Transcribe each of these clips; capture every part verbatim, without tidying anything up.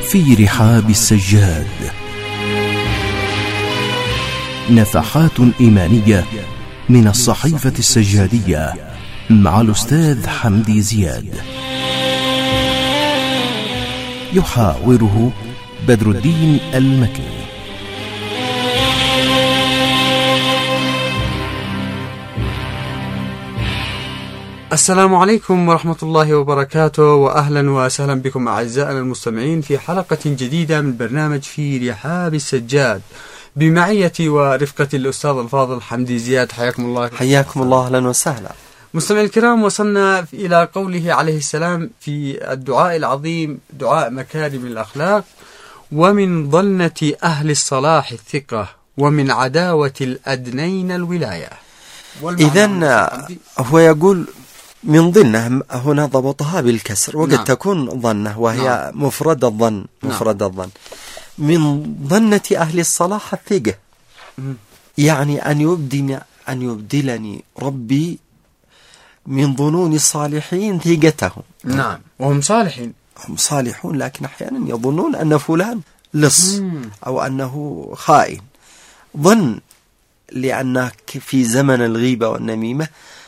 في رحاب السجاد، نفحات إيمانية من الصحيفة السجادية مع الأستاذ حمدي زياد، يحاوره بدر الدين المكي. السلام عليكم ورحمة الله وبركاته، وأهلا وسهلا بكم أعزائنا المستمعين في حلقة جديدة من برنامج في رحاب السجاد بمعية ورفقة الأستاذ الفاضل حمدي زياد. حياكم الله. حياكم الله، أهلا وسهلا. مستمعي الكرام، وصلنا إلى قوله عليه السلام في الدعاء العظيم، دعاء مكارم الأخلاق: ومن ظنة أهل الصلاح الثقة، ومن عداوة الأدنين الولاية. إذن هو يقول من ظنه، هنا ضبطها بالكسر، وقد نعم. تكون ظنه وهي نعم. مفرد الظن، مفرد نعم. الظن. من ظنة أهل الصلاح الثقة، يعني أن يبدلني أن يبدلني ربي من ظنون الصالحين ثقتهم. نعم، وهم صالحين، هم صالحون، لكن أحيانا يظنون أن فلان لص مم. أو أنه خائن. ظن، لأنك في زمن الغيبة والنميمة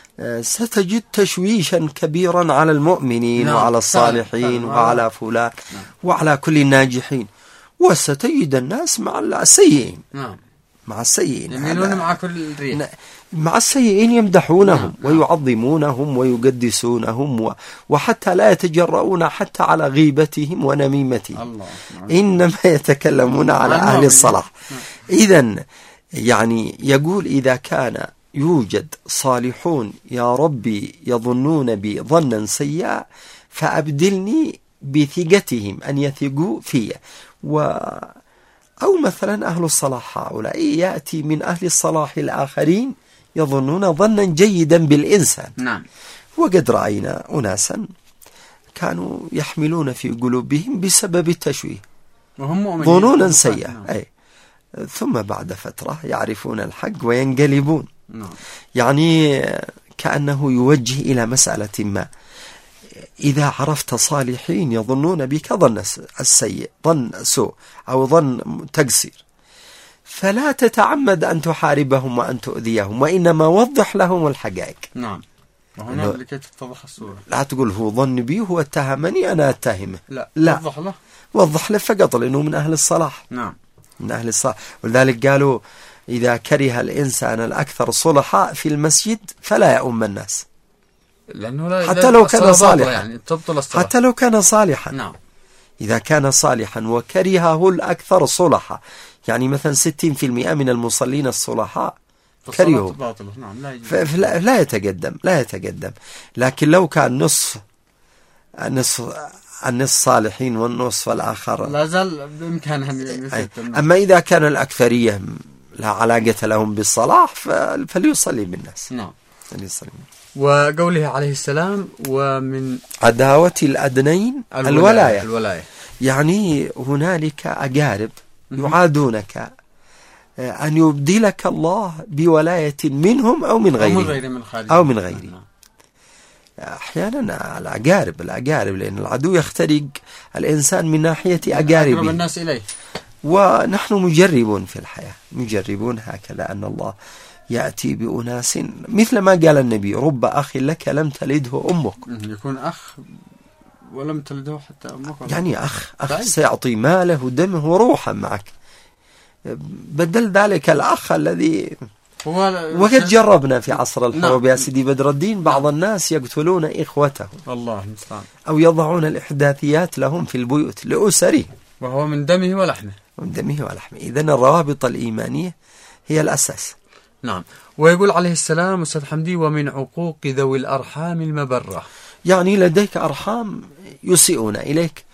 ستجد تشويشا كبيرا على المؤمنين نعم. وعلى الصالحين نعم. وعلى فلان نعم. وعلى كل الناجحين، وستجد الناس مع السيئين نعم. مع السيئين يميلون مع كل ريح، مع السيئين يمدحونهم نعم. ويعظمونهم ويقدسونهم و... وحتى لا يتجرؤون حتى على غيبتهم ونميمتهم الله. نعم. إنما يتكلمون على نعم. أهل الصلاح نعم. إذن يعني يقول إذا كان يوجد صالحون يا ربي يظنون بي ظنا سيئا فأبدلني بثقتهم أن يثقوا في و أو مثلا أهل الصلاح هؤلاء يأتي من أهل الصلاح الآخرين يظنون ظنا جيدا بالإنسان نعم. وقد رأينا أناسا كانوا يحملون في قلوبهم بسبب التشويه وهم ظنونا سيئة نعم. أي ثم بعد فترة يعرفون الحق وينقلبون نعم. يعني كأنه يوجه إلى مسألة ما. إذا عرفت صالحين يظنون بك ظن السيء، ظن سوء أو ظن تقصير، فلا تتعمد أن تحاربهم وأن تؤذيهم، وإنما وضح لهم الحقائق نعم. وهنا لكي تتضح الصورة. لا تقول هو ظن بي، هو اتهمني أنا أتهمه، لا, لا. وضح له وضح له فقط، لأنه من أهل الصلاح نعم. من أهل الصلاح. ولذلك قالوا إذا كره الإنسان الأكثر صلحاء في المسجد فلا يؤم الناس، لأنه لا حتى لو كان صالحا يعني حتى لو كان صالحا نعم. إذا كان صالحا وكرهه الأكثر صلحا، يعني مثلا ستين في المئة من المصلين الصلحاء كرهوا نعم. لا, فلا لا يتقدم لا يتقدم لكن لو كان نصف النصف النصف صالحين والنصف الآخر لا زال بإمكانهم. أما إذا كان الأكثرية لا علاقة لهم بالصلاح فليصلي بالناس نعم. فليصلي. وقوله عليه السلام: ومن عداوة الأدنين الولاية, الولاية. الولاية يعني هنالك أقارب يعادونك، أن يبدلك الله بولاية منهم أو من غيرهم أو من غير من خارج أو من غيرهم. أحيانا الأقارب الأقارب لأن العدو يخترق الإنسان من ناحية أقاربه، أقرب الناس إليه. ونحن مجربون في الحياة، مجربون هكذا، أن الله يأتي بأناس مثل ما قال النبي: رب أخ لك لم تلده أمك. يكون أخ ولم تلده حتى أمك، يعني أخ أخ سيعطي ماله ودمه وروحا معك، بدل ذلك الأخ الذي وقد جربنا في عصر الحروب يا سيدي بدر الدين بعض الناس يقتلون إخوتهم الله المستعان، أو يضعون الإحداثيات لهم في البيوت لأسره، وهو من دمه ولحمه من دمه ولحمه. إذن الروابط الإيمانية هي الأساس. نعم. ويقول عليه السلام أستاذ حمدي: ومن عقوق ذوي الأرحام المبرة، يعني لديك أرحام يسيئون إليك،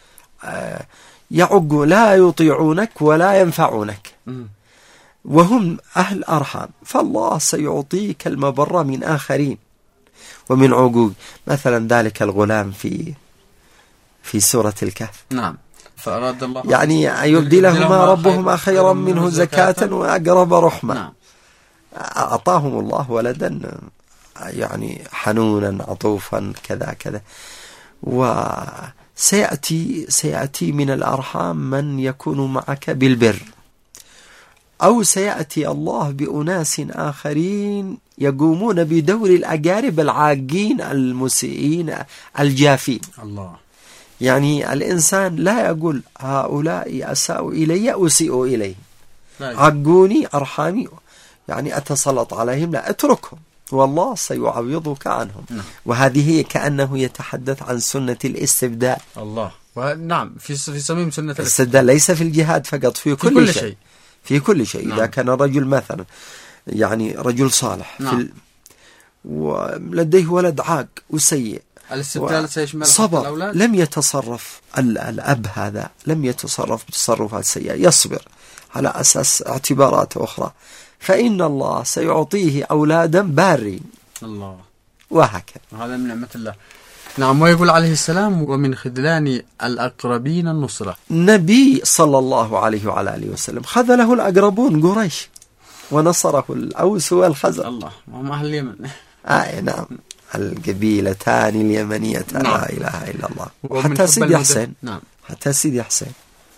يعقوا لا يطيعونك ولا ينفعونك م. وهم أهل أرحام، فالله سيعطيك المبرة من آخرين. ومن عقوق مثلا ذلك الغلام في في سورة الكهف نعم. فأراد الله يعني يبدلهما ربهما خيرا منه زكاة وأقرب رحمة نعم. أعطاهم الله ولدا يعني حنونا عطوفا كذا كذا، و سيأتي, سيأتي من الأرحام من يكون معك بالبر، أو سيأتي الله بأناس آخرين يقومون بدور الأقارب العاقين المسيئين الجافين. الله. يعني الإنسان لا يقول هؤلاء أساءوا إلي أسيء إليه، عقوني أرحامي يعني أتسلط عليهم، لا، اتركهم والله سيعوضك عنهم. نعم. وهذه هي كأنه يتحدث عن سنة الاستبدال. الله. ونعم في في صميم سنة الاستبدال، ليس في الجهاد فقط، في كل, في كل شيء. شيء في كل شيء. نعم. إذا كان رجل مثلا يعني رجل صالح، نعم. في ال... ولديه ولد عاق وسيء، الاستبدال سيشمل صبر، الأولاد. لم يتصرف الأب هذا لم يتصرف بتصرفات سيئة، يصبر على أساس اعتبارات أخرى، فإن الله سيعطيه أولادا بارين. الله. وهكذا. هذا من نعمة الله. نعم. ويقول عليه السلام: ومن خذلان الأقربين النصرة. النبي صلى الله عليه وعلى آله وسلم خذله الأقربون قريش ونصره الأوس والخزرج. الله. وهم أهل اليمن. آه نعم، القبيلتان اليمنيتان. نعم. لا إله إلا الله. ومن حتى سيدي المد... حسين. نعم. حتى سيدي حسين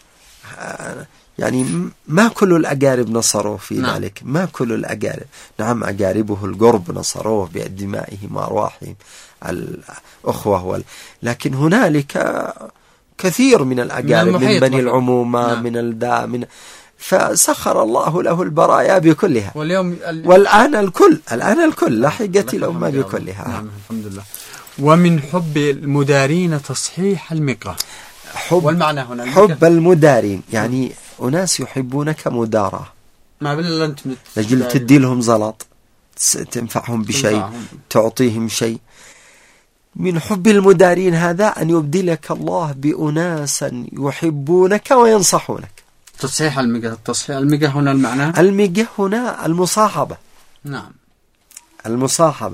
يعني ما كل الأقارب نصروه في نعم. ذلك، ما كل الأقارب. نعم، أقاربه القرب نصروه بأدمائهم وأرواحهم الأخوة وال... لكن هنالك كثير من الأقارب، من, من بني العمومة. نعم. من الداء من فسخر الله له البرايا بكلها. واليوم ال... والآن الكل الآن الكل لحقت الأمة بكلها. نعم. الحمد لله. ومن حب المدارين تصحيح المقة. حب والمعنى هنا حب المدارين يعني أناس يحبونك مدارة، ما بالله أنت لجل تدي لهم زلط، تنفعهم بشيء، تعطيهم شيء. من حب المدارين هذا أن يبدلك الله بأناسا يحبونك وينصحونك. تصحيح المقة. تصحيح المقة هنا المعنى، المقة هنا المصاحبة. نعم. المصاحبة،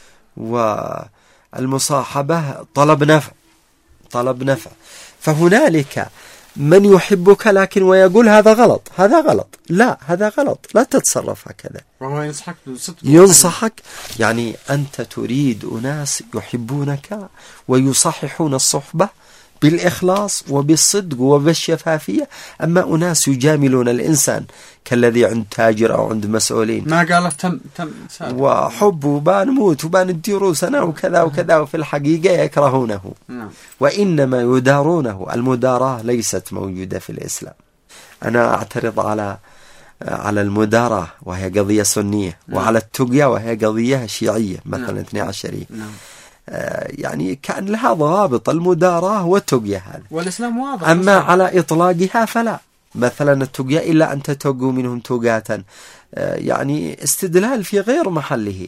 والمصاحبة طلب نفع، طلب نفع. فهنالك من يحبك لكن ويقول هذا غلط، هذا غلط، لا هذا غلط، لا تتصرف هكذا. وهو ينصحك بصدق، ينصحك يعني أنت تريد أناس يحبونك ويصححون الصحبة بالإخلاص وبالصدق وبالشفافية. أما أناس يجاملون الإنسان كالذي عند تاجر أو عند مسؤولين، ما قال تم تم وحب وبنموت وبندي روسنا وكذا وكذا، وفي الحقيقة يكرهونه. نعم. وإنما يدارونه. المداراة ليست موجودة في الإسلام. أنا أعترض على على المداراة وهي قضية سنية. نعم. وعلى التقية وهي قضية شيعية مثلا. نعم. اثني عشرية. نعم. يعني كان لها ضوابط المداراة والتقية هذه، والإسلام واضح. أما على إطلاقها فلا. مثلا التقية إلا أن تتقوا منهم توقاتا، يعني استدلال في غير محله.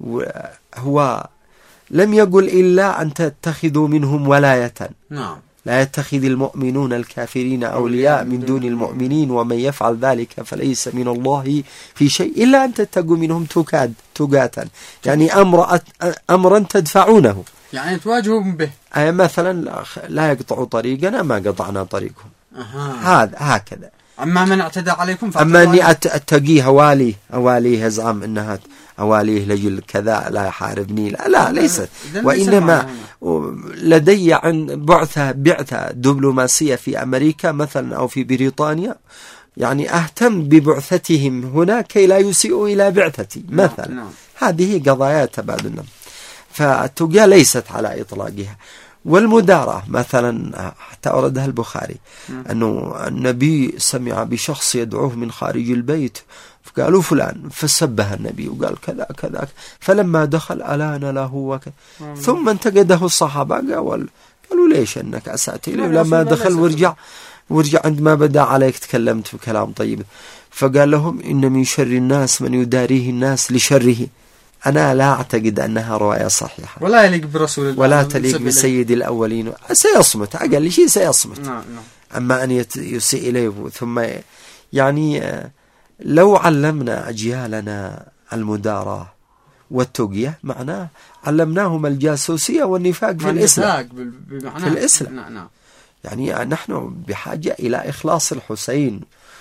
هو لم يقل إلا أن تتخذوا منهم ولاية. نعم. لا يتخذ المؤمنون الكافرين أولياء من دون المؤمنين ومن يفعل ذلك فليس من الله في شيء إلا أن تتقوا منهم توكاد توقاتا، يعني أمر أمرا تدفعونه، يعني تواجههم به. أي مثلا لا يقطعوا طريقنا ما قطعنا طريقهم. أها. هذا هكذا. أما من اعتدى عليكم أما أني أتقيه أواليه أواليه أزعم أنها أواليه لجل كذا لا يحاربني، لا, لا ليست. وإنما لدي عن بعثة بعثة دبلوماسية في أمريكا مثلا أو في بريطانيا، يعني أهتم ببعثتهم هنا كي لا يسيئوا إلى بعثتي مثلا. نعم. هذه قضايا تبادلنا. فالتقية ليست على إطلاقها. والمداراة مثلا حتى أوردها البخاري أنه النبي سمع بشخص يدعوه من خارج البيت فقالوا فلان، فسبه النبي وقال كذا كذا، فلما دخل ألان له وكذا، ثم انتقده الصحابة قالوا قالوا ليش أنك أسأت إليه؟ لما دخل ورجع ورجع عندما بدأ عليك تكلمت بكلام طيب. فقال لهم إن من شر الناس من يداريه الناس لشره. أنا لا أعتقد أنها رواية صحيحة ولا يليق برسول الله ولا تليق بسيد الأولين. سيصمت، أقل شيء سيصمت. نعم نعم. أما أن يسيء إليه ثم يعني لو علمنا أجيالنا المداراة والتقية معناه علمناهم الجاسوسية والنفاق في الإسلام. في الإسلام. نعم نعم. يعني نحن بحاجة إلى إخلاص الحسين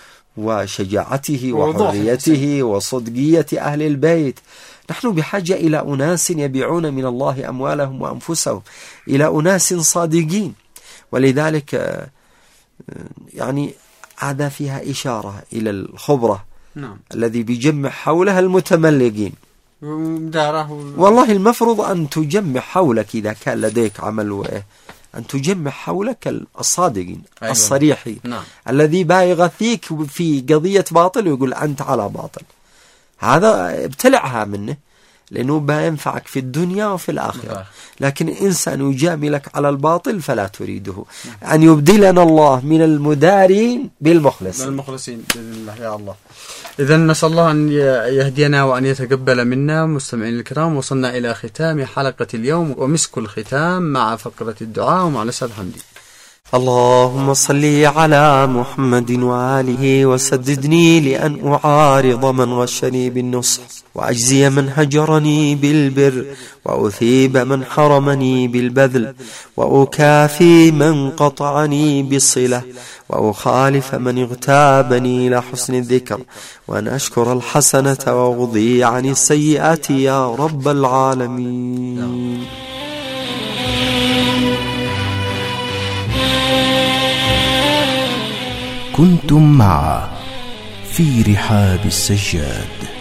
وشجاعته وحريته وصدقية أهل البيت. نحن بحاجة إلى أناس يبيعون من الله أموالهم وأنفسهم، إلى أناس صادقين. ولذلك يعني هذا فيها إشارة إلى الخبرة نعم. الذي بيجمع حولها المتملقين. والله المفروض أن تجمع حولك إذا كان لديك عمل وإيه أن تجمع حولك الصادقين. أيوة. الصريحين. نعم. الذي بايغ فيك في قضية باطل ويقول أنت على باطل، هذا ابتلعها منه لأنه بينفعك في الدنيا وفي الآخرة. لكن إنسان يجاملك على الباطل فلا تريده. أن يبدلنا الله من المدارين بالمخلصين بالمخلصين بإذن الله يا الله. إذا نسأل الله أن يهدينا وأن يتقبل منا. مستمعين الكرام، وصلنا إلى ختام حلقة اليوم ومسك الختام مع فقرة الدعاء ومع الأستاذ حمدي. اللهم صل على محمد وآله وسددني لأن أعارض من غشني بالنصح، وأجزي من هجرني بالبر، وأثيب من حرمني بالبذل، وأكافي من قطعني بالصلة، وأخالف من اغتابني إلى حسن الذكر، وأن أشكر الحسنة وأغضي عن السيئات يا رب العالمين. كنتم مع في رحاب السجاد.